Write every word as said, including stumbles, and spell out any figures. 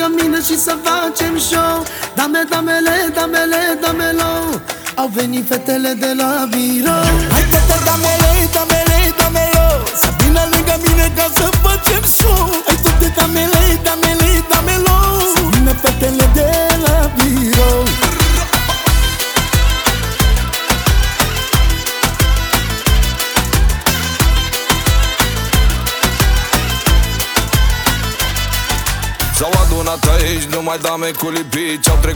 mine și să facem show. Dame, damele, damele, damelo. Au venit fetele de la birou. Hai fete, damele, damele, damelo, să vină lângă mine ca să facem show. Hai fete, damele, damele, damelo, să vină fetele de la birou. S-au adunat aici numai dame cu lipici. Au trecut